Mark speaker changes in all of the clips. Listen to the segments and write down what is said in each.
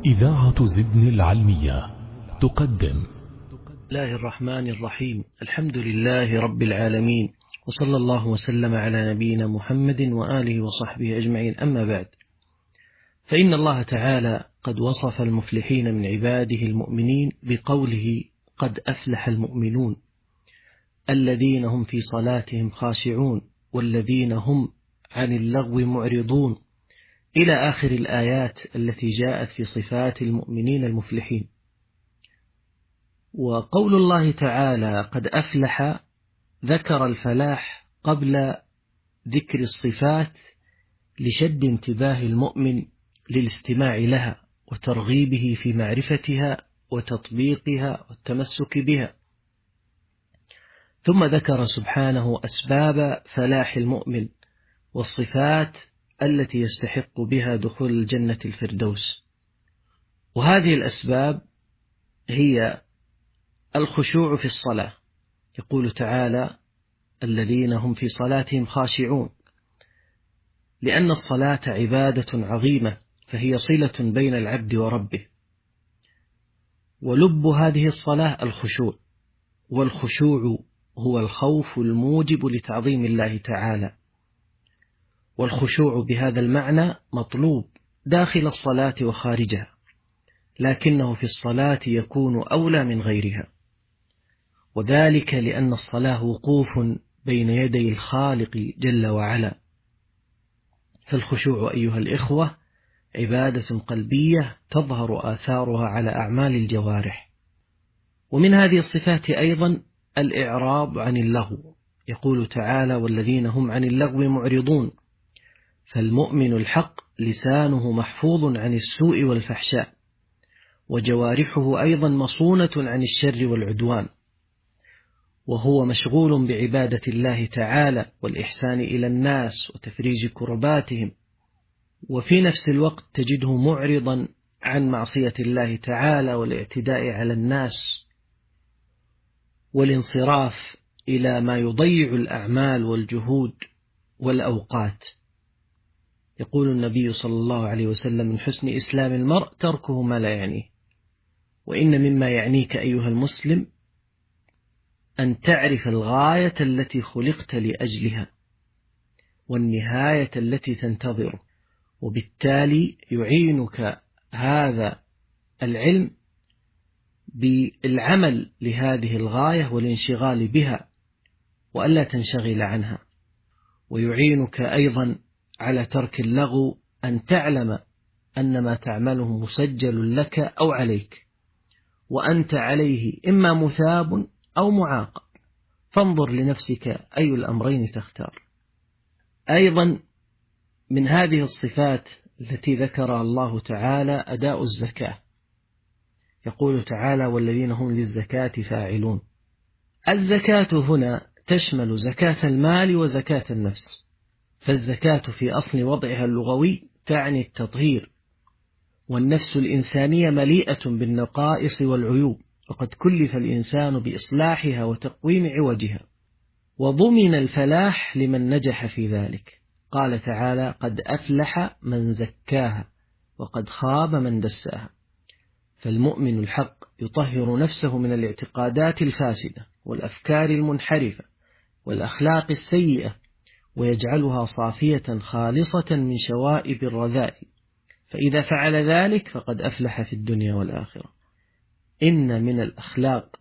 Speaker 1: إذاعة زدن العلمية تقدم.
Speaker 2: الله الرحمن الرحيم. الحمد لله رب العالمين، وصلى الله وسلم على نبينا محمد وآله وصحبه أجمعين. أما بعد، فإن الله تعالى قد وصف المفلحين من عباده المؤمنين بقوله: قد أفلح المؤمنون الذين هم في صلاتهم خاشعون والذين هم عن اللغو معرضون، إلى آخر الآيات التي جاءت في صفات المؤمنين المفلحين. وقول الله تعالى قد أفلح ذكر الفلاح قبل ذكر الصفات لشد انتباه المؤمن للاستماع لها وترغيبه في معرفتها وتطبيقها والتمسك بها. ثم ذكر سبحانه أسباب فلاح المؤمن والصفات التي يستحق بها دخول الجنة الفردوس. وهذه الأسباب هي الخشوع في الصلاة. يقول تعالى: الذين هم في صلاتهم خاشعون، لأن الصلاة عبادة عظيمة، فهي صلة بين العبد وربه، ولب هذه الصلاة الخشوع، والخشوع هو الخوف الموجب لتعظيم الله تعالى. والخشوع بهذا المعنى مطلوب داخل الصلاة وخارجها، لكنه في الصلاة يكون أولى من غيرها، وذلك لأن الصلاة وقوف بين يدي الخالق جل وعلا. فالخشوع أيها الإخوة عبادة قلبية تظهر آثارها على أعمال الجوارح. ومن هذه الصفات أيضا الإعراض عن اللغو. يقول تعالى: والذين هم عن اللغو معرضون. فالمؤمن الحق لسانه محفوظ عن السوء والفحشاء، وجوارحه أيضا مصونة عن الشر والعدوان، وهو مشغول بعبادة الله تعالى والإحسان إلى الناس وتفريج كرباتهم، وفي نفس الوقت تجده معرضا عن معصية الله تعالى والاعتداء على الناس والانصراف إلى ما يضيع الأعمال والجهود والأوقات. يقول النبي صلى الله عليه وسلم: من حسن إسلام المرء تركه ما لا يعنيه. وإن مما يعنيك أيها المسلم أن تعرف الغاية التي خلقت لأجلها والنهاية التي تنتظر، وبالتالي يعينك هذا العلم بالعمل لهذه الغاية والانشغال بها وألا تنشغل عنها. ويعينك أيضا على ترك اللغو أن تعلم أن ما تعمله مسجل لك أو عليك، وأنت عليه إما مثاب أو معاقب، فانظر لنفسك أي الأمرين تختار. أيضا من هذه الصفات التي ذكرها الله تعالى أداء الزكاة. يقول تعالى: والذين هم للزكاة فاعلون. الزكاة هنا تشمل زكاة المال وزكاة النفس. فالزكاة في أصل وضعها اللغوي تعني التطهير، والنفس الإنسانية مليئة بالنقائص والعيوب، وقد كلف الإنسان بإصلاحها وتقويم عوجها، وضمن الفلاح لمن نجح في ذلك. قال تعالى: قد أفلح من زكاها وقد خاب من دساها. فالمؤمن الحق يطهر نفسه من الاعتقادات الفاسدة والأفكار المنحرفة والأخلاق السيئة، ويجعلها صافية خالصة من شوائب الرذائل، فإذا فعل ذلك فقد أفلح في الدنيا والآخرة. إن من الأخلاق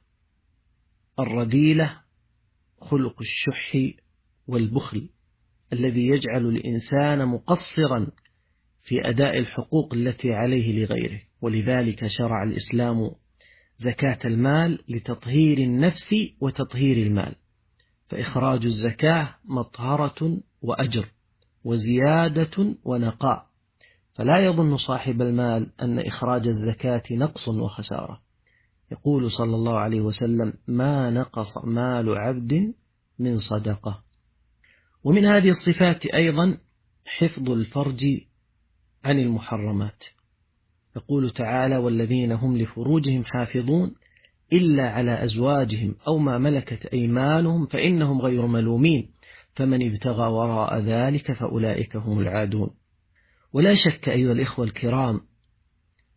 Speaker 2: الرذيلة خلق الشح والبخل الذي يجعل الإنسان مقصرا في أداء الحقوق التي عليه لغيره. ولذلك شرع الإسلام زكاة المال لتطهير النفس وتطهير المال، فإخراج الزكاة مطهرة وأجر وزيادة ونقاء، فلا يظن صاحب المال أن إخراج الزكاة نقص وخسارة. يقول صلى الله عليه وسلم: ما نقص مال عبد من صدقة. ومن هذه الصفات أيضا حفظ الفرج عن المحرمات. يقول تعالى: والذين هم لفروجهم حافظون إلا على أزواجهم أو ما ملكت أيمانهم فإنهم غير ملومين، فمن ابتغى وراء ذلك فأولئك هم العادون. ولا شك أيها الإخوة الكرام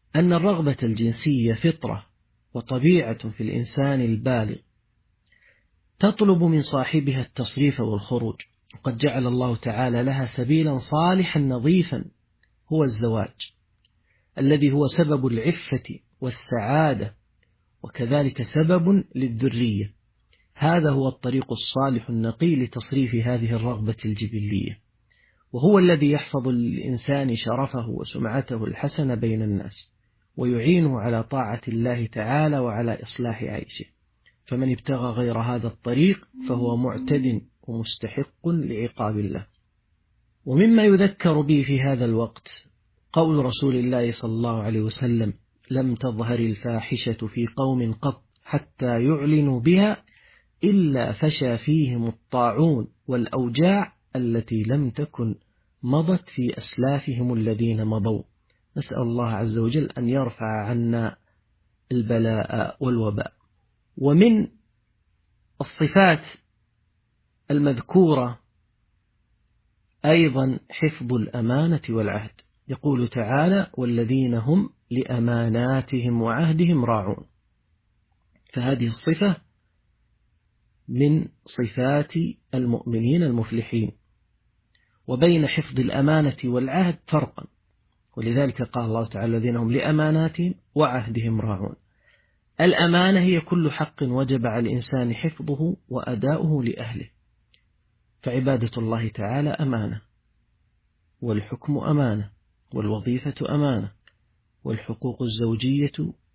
Speaker 2: أن الرغبة الجنسية فطرة وطبيعة في الإنسان البالغ تطلب من صاحبها التصريف والخروج، وقد جعل الله تعالى لها سبيلا صالحا نظيفا هو الزواج، الذي هو سبب العفة والسعادة وكذلك سبب للذرية. هذا هو الطريق الصالح النقي لتصريف هذه الرغبة الجبلية، وهو الذي يحفظ للإنسان شرفه وسمعته الحسنة بين الناس، ويعينه على طاعة الله تعالى وعلى إصلاح عيشه. فمن ابتغى غير هذا الطريق فهو معتد ومستحق لعقاب الله. ومما يذكر به في هذا الوقت قول رسول الله صلى الله عليه وسلم: لم تظهر الفاحشة في قوم قط حتى يعلنوا بها إلا فشى فيهم الطاعون والأوجاع التي لم تكن مضت في أسلافهم الذين مضوا. نسأل الله عز وجل أن يرفع عنا البلاء والوباء. ومن الصفات المذكورة أيضا حفظ الأمانة والعهد. يقول تعالى: والذين هم لأماناتهم وعهدهم راعون. فهذه الصفة من صفات المؤمنين المفلحين. وبين حفظ الأمانة والعهد فرقا، ولذلك قال الله تعالى: الذين هم لأماناتهم وعهدهم راعون. الأمانة هي كل حق وجب على الإنسان حفظه وأداؤه لأهله، فعبادة الله تعالى أمانة، والحكم أمانة، والوظيفة أمانة، والحقوق الزوجية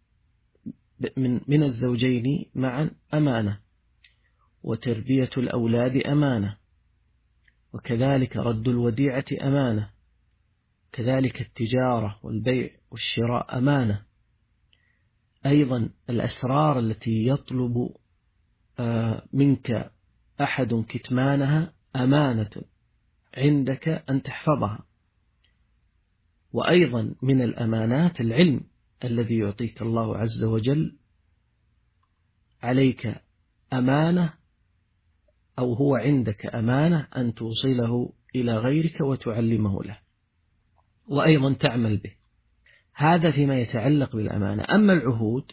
Speaker 2: من الزوجين معا أمانة، وتربية الأولاد أمانة، وكذلك رد الوديعة أمانة، كذلك التجارة والبيع والشراء أمانة. أيضا الأسرار التي يطلب منك أحد كتمانها أمانة عندك أن تحفظها. وأيضا من الأمانات العلم الذي يعطيك الله عز وجل عليك أمانة، أو هو عندك أمانة أن توصله إلى غيرك وتعلمه له، وأيضا تعمل به. هذا فيما يتعلق بالأمانة. أما العهود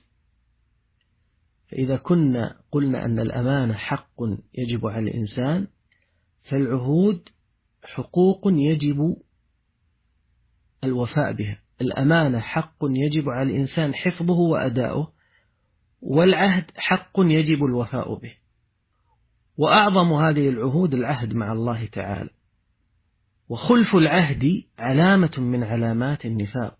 Speaker 2: فإذا قلنا أن الأمانة حق يجب على الإنسان، فالعهود حقوق يجب الوفاء بها. الأمانة حق يجب على الإنسان حفظه وأداؤه، والعهد حق يجب الوفاء به. وأعظم هذه العهود العهد مع الله تعالى، وخلف العهد علامة من علامات النفاق.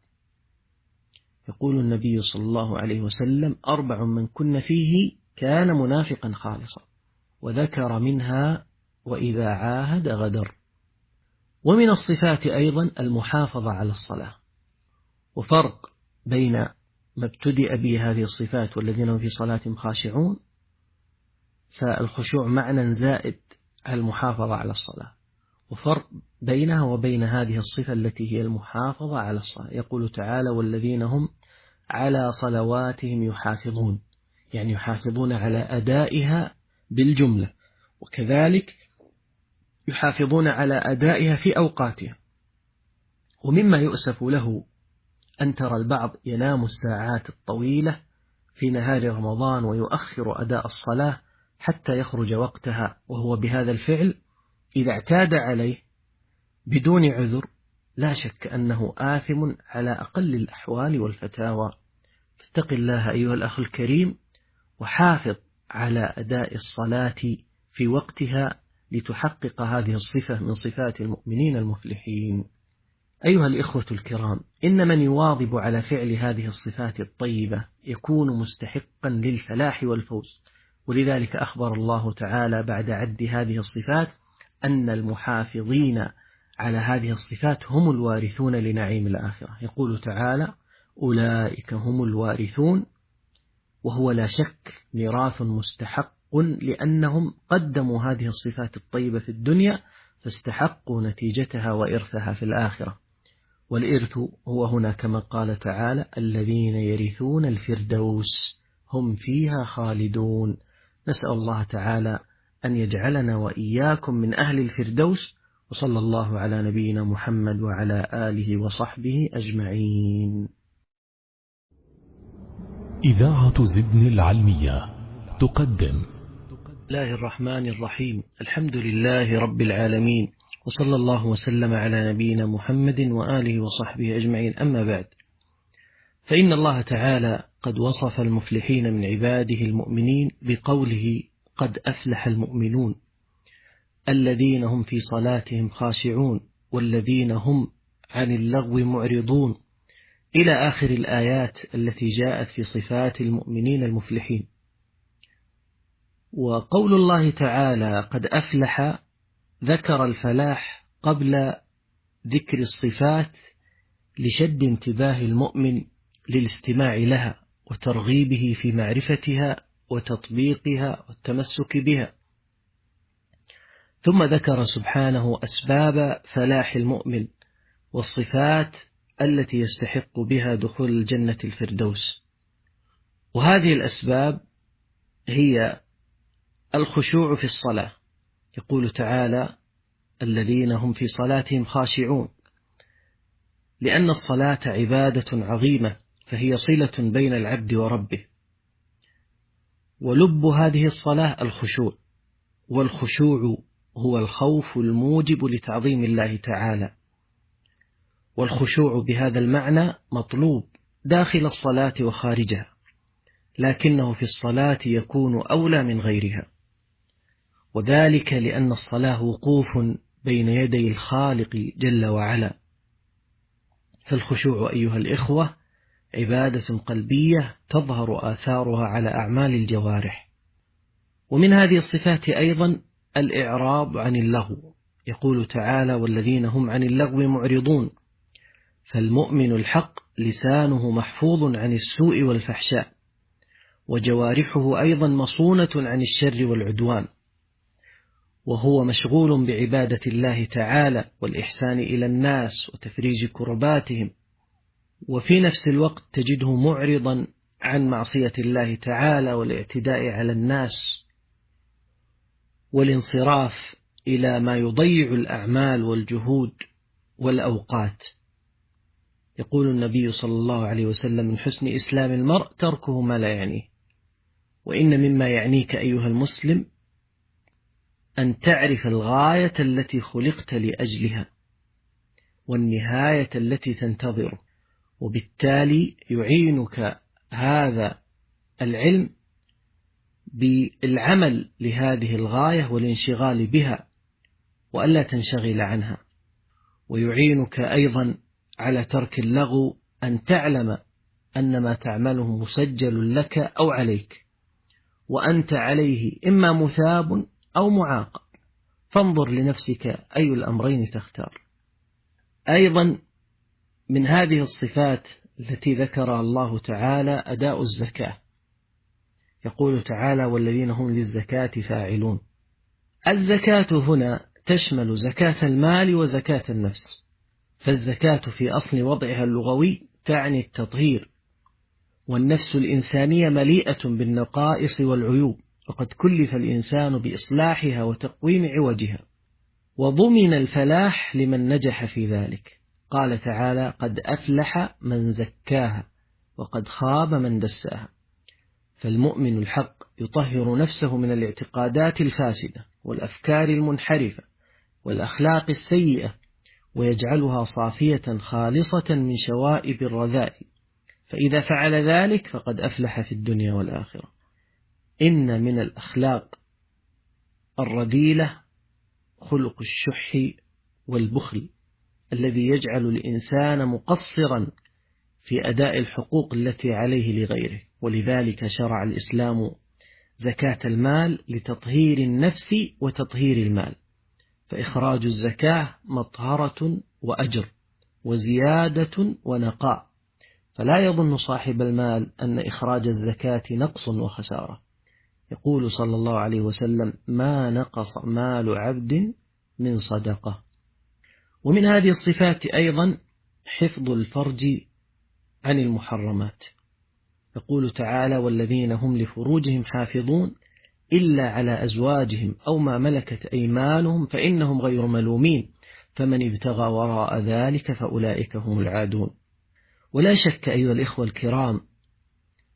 Speaker 2: يقول النبي صلى الله عليه وسلم: 4 من كن فيه كان منافقا خالصا، وذكر منها: وإذا عاهد غدر. ومن الصفات أيضا المحافظة على الصلاة. وفرق بين ما ابتدأ به هذه الصفات والذين هم في صلاتهم خاشعون، فالخشوع معنى زائد على المحافظة على الصلاة، وفرق بينها وبين هذه الصفة التي هي المحافظة على الصلاة. يقول تعالى: والذين هم على صلواتهم يحافظون، يعني يحافظون على أدائها بالجملة، وكذلك يحافظون على أدائها في أوقاتها. ومما يؤسف له أن ترى البعض ينام الساعات الطويلة في نهار رمضان ويؤخر أداء الصلاة حتى يخرج وقتها، وهو بهذا الفعل إذا اعتاد عليه بدون عذر لا شك أنه آثم على أقل الأحوال والفتاوى. فاتق الله أيها الأخ الكريم، وحافظ على أداء الصلاة في وقتها لتحقق هذه الصفة من صفات المؤمنين المفلحين. أيها الإخوة الكرام، إن من يواظب على فعل هذه الصفات الطيبة يكون مستحقا للفلاح والفوز. ولذلك أخبر الله تعالى بعد عد هذه الصفات أن المحافظين على هذه الصفات هم الوارثون لنعيم الآخرة. يقول تعالى: أولئك هم الوارثون، وهو لا شك ميراث مستحق، لأنهم قدموا هذه الصفات الطيبة في الدنيا فاستحقوا نتيجتها وإرثها في الآخرة. والإرث هو هنا كما قال تعالى: الذين يرثون الفردوس هم فيها خالدون. نسأل الله تعالى أن يجعلنا وإياكم من أهل الفردوس، وصلى الله على نبينا محمد وعلى آله وصحبه أجمعين.
Speaker 1: إذاعة زدن العلمية تقدم.
Speaker 2: بسم الله الرحمن الرحيم. الحمد لله رب العالمين، وصلى الله وسلم على نبينا محمد وآله وصحبه أجمعين. أما بعد، فإن الله تعالى قد وصف المفلحين من عباده المؤمنين بقوله: قد أفلح المؤمنون الذين هم في صلاتهم خاشعون والذين هم عن اللغو معرضون، إلى آخر الآيات التي جاءت في صفات المؤمنين المفلحين. وقول الله تعالى قد أفلح ذكر الفلاح قبل ذكر الصفات لشد انتباه المؤمن للاستماع لها وترغيبه في معرفتها وتطبيقها والتمسك بها. ثم ذكر سبحانه أسباب فلاح المؤمن والصفات التي يستحق بها دخول الجنة الفردوس. وهذه الأسباب هي الخشوع في الصلاة. يقول تعالى: الذين هم في صلاتهم خاشعون، لأن الصلاة عبادة عظيمة، فهي صلة بين العبد وربه، ولب هذه الصلاة الخشوع، والخشوع هو الخوف الموجب لتعظيم الله تعالى. والخشوع بهذا المعنى مطلوب داخل الصلاة وخارجها، لكنه في الصلاة يكون أولى من غيرها، وذلك لأن الصلاة وقوف بين يدي الخالق جل وعلا. فالخشوع أيها الإخوة عبادة قلبية تظهر آثارها على أعمال الجوارح. ومن هذه الصفات أيضا الإعراض عن اللغو. يقول تعالى: والذين هم عن اللغو معرضون. فالمؤمن الحق لسانه محفوظ عن السوء والفحشاء، وجوارحه أيضا مصونة عن الشر والعدوان، وهو مشغول بعبادة الله تعالى والإحسان إلى الناس وتفريج كرباتهم، وفي نفس الوقت تجده معرضا عن معصية الله تعالى والاعتداء على الناس والانصراف إلى ما يضيع الأعمال والجهود والأوقات. يقول النبي صلى الله عليه وسلم: من حسن إسلام المرء تركه ما لا يعنيه. وإن مما يعنيك أيها المسلم أن تعرف الغاية التي خلقت لأجلها والنهاية التي تنتظر، وبالتالي يعينك هذا العلم بالعمل لهذه الغاية والانشغال بها وألا تنشغل عنها. ويعينك أيضا على ترك اللغو أن تعلم أن ما تعمله مسجل لك أو عليك، وأنت عليه إما مثاب أو معاقب، فانظر لنفسك أي الأمرين تختار. أيضا من هذه الصفات التي ذكرها الله تعالى أداء الزكاة. يقول تعالى: والذين هم للزكاة فاعلون. الزكاة هنا تشمل زكاة المال وزكاة النفس. فالزكاة في أصل وضعها اللغوي تعني التطهير، والنفس الإنسانية مليئة بالنقائص والعيوب، وقد كلف الإنسان بإصلاحها وتقويم عوجها، وضمن الفلاح لمن نجح في ذلك. قال تعالى: قد أفلح من زكاها وقد خاب من دساها. فالمؤمن الحق يطهر نفسه من الاعتقادات الفاسدة والأفكار المنحرفة والأخلاق السيئة، ويجعلها صافية خالصة من شوائب الرذائل، فإذا فعل ذلك فقد أفلح في الدنيا والآخرة. إن من الأخلاق الرذيلة خلق الشح والبخل الذي يجعل الإنسان مقصرا في أداء الحقوق التي عليه لغيره. ولذلك شرع الإسلام زكاة المال لتطهير النفس وتطهير المال، فإخراج الزكاة مطهرة وأجر وزيادة ونقاء، فلا يظن صاحب المال أن إخراج الزكاة نقص وخسارة. يقول صلى الله عليه وسلم: ما نقص مال عبد من صدقة. ومن هذه الصفات أيضا حفظ الفرج عن المحرمات. يقول تعالى: والذين هم لفروجهم حافظون إلا على أزواجهم أو ما ملكت أيمانهم فإنهم غير ملومين، فمن ابتغى وراء ذلك فأولئك هم العادون. ولا شك أيها الإخوة الكرام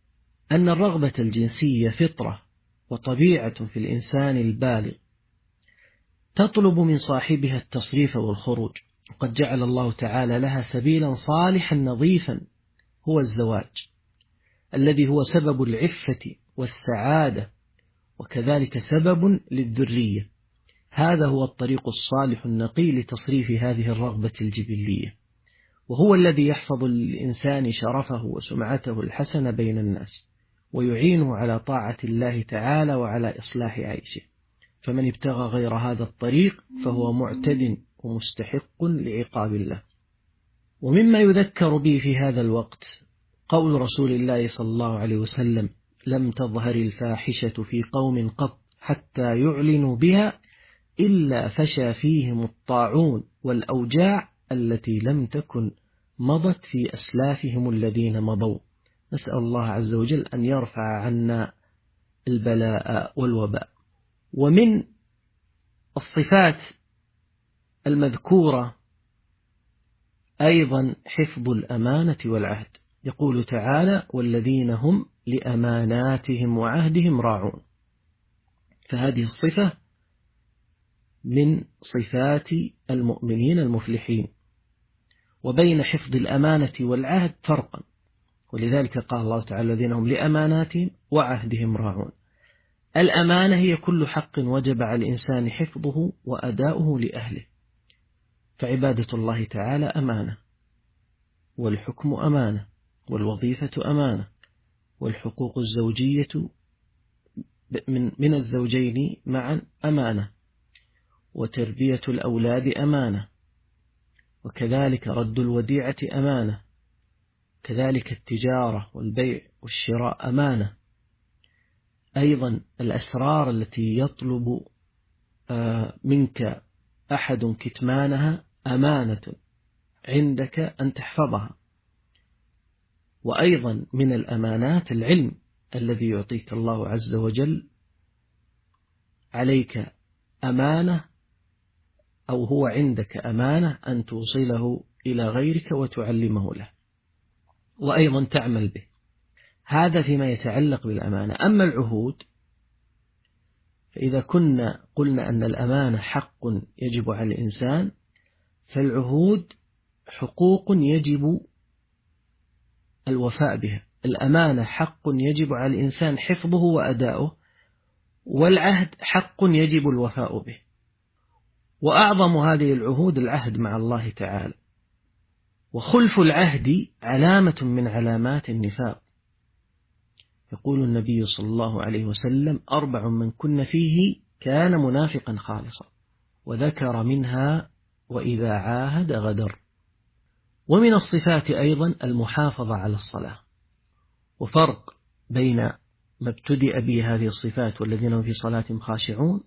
Speaker 2: أن الرغبة الجنسية فطرة وطبيعة في الإنسان البالغ تطلب من صاحبها التصريف والخروج، وقد جعل الله تعالى لها سبيلا صالحا نظيفا هو الزواج، الذي هو سبب العفة والسعادة وكذلك سبب للذرية. هذا هو الطريق الصالح النقي لتصريف هذه الرغبة الجبلية، وهو الذي يحفظ للإنسان شرفه وسمعته الحسنة بين الناس، ويعينه على طاعة الله تعالى وعلى إصلاح عيشه. فمن ابتغى غير هذا الطريق فهو معتد ومستحق لعقاب الله. ومما يذكر به في هذا الوقت قول رسول الله صلى الله عليه وسلم: لم تظهر الفاحشة في قوم قط حتى يعلنوا بها إلا فشى فيهم الطاعون والأوجاع التي لم تكن مضت في أسلافهم الذين مضوا. نسأل الله عز وجل أن يرفع عنا البلاء والوباء. ومن الصفات المذكورة أيضا حفظ الأمانة والعهد. يقول تعالى: والذين هم لأماناتهم وعهدهم راعون. فهذه الصفة من صفات المؤمنين المفلحين. وبين حفظ الأمانة والعهد فرقا، ولذلك قال الله تعالى: الذين هم لأماناتهم وعهدهم راعون. الأمانة هي كل حق وجب على الإنسان حفظه وأداؤه لأهله، فعبادة الله تعالى أمانة، والحكم أمانة، والوظيفة أمانة، والحقوق الزوجية من الزوجين معا أمانة، وتربية الأولاد أمانة، وكذلك رد الوديعة أمانة، كذلك التجارة والبيع والشراء أمانة. أيضا الأسرار التي يطلب منك أحد كتمانها أمانة عندك أن تحفظها. وأيضا من الأمانات العلم الذي يعطيك الله عز وجل عليك أمانة، أو هو عندك أمانة أن توصله إلى غيرك وتعلمه له، وأيضا تعمل به. هذا فيما يتعلق بالأمانة. أما العهود فإذا قلنا أن الأمانة حق يجب على الإنسان، فالعهود حقوق يجب الوفاء بها. الأمانة حق يجب على الإنسان حفظه وأداؤه، والعهد حق يجب الوفاء به. وأعظم هذه العهود العهد مع الله تعالى، وخلف العهد علامة من علامات النفاق. يقول النبي صلى الله عليه وسلم: 4 من كن فيه كان منافقا خالصا، وذكر منها: وإذا عاهد غدر. ومن الصفات أيضا المحافظة على الصلاة. وفرق بين ما ابتدأ به هذه الصفات والذين هم في صلاتهم خاشعون،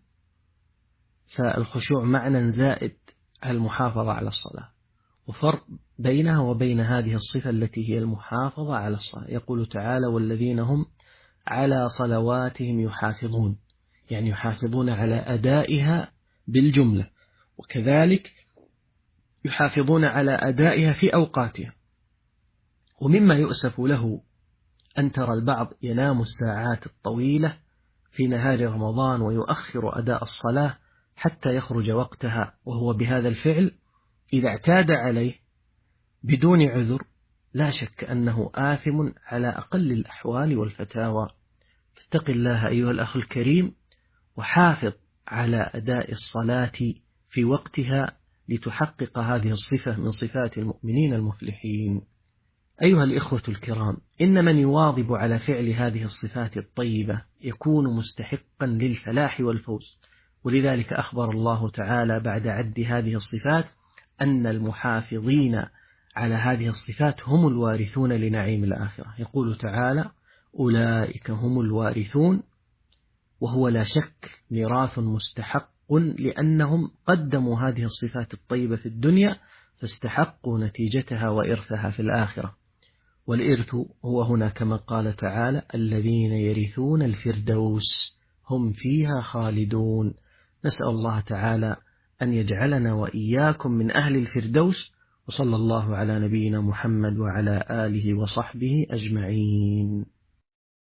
Speaker 2: فالخشوع معنى زائد على المحافظة على الصلاة، وفرق بينها وبين هذه الصفة التي هي المحافظة على الصلاة. يقول تعالى: والذين هم على صلواتهم يحافظون، يعني يحافظون على أدائها بالجملة، وكذلك يحافظون على أدائها في أوقاتها. ومما يؤسف له أن ترى البعض ينام الساعات الطويلة في نهار رمضان ويؤخر أداء الصلاة حتى يخرج وقتها، وهو بهذا الفعل إذا اعتاد عليه بدون عذر لا شك أنه آثم على أقل الأحوال والفتاوى. فاتق الله أيها الأخ الكريم، وحافظ على أداء الصلاة في وقتها لتحقق هذه الصفة من صفات المؤمنين المفلحين. أيها الإخوة الكرام، إن من يواظب على فعل هذه الصفات الطيبة يكون مستحقا للفلاح والفوز. ولذلك أخبر الله تعالى بعد عد هذه الصفات أن المحافظين على هذه الصفات هم الوارثون لنعيم الآخرة. يقول تعالى: أولئك هم الوارثون، وهو لا شك ميراث مستحق، لأنهم قدموا هذه الصفات الطيبة في الدنيا فاستحقوا نتيجتها وإرثها في الآخرة. والإرث هو هنا كما قال تعالى: الذين يرثون الفردوس هم فيها خالدون. نسأل الله تعالى أن يجعلنا وإياكم من أهل الفردوس، وصلى الله على نبينا محمد وعلى آله وصحبه أجمعين.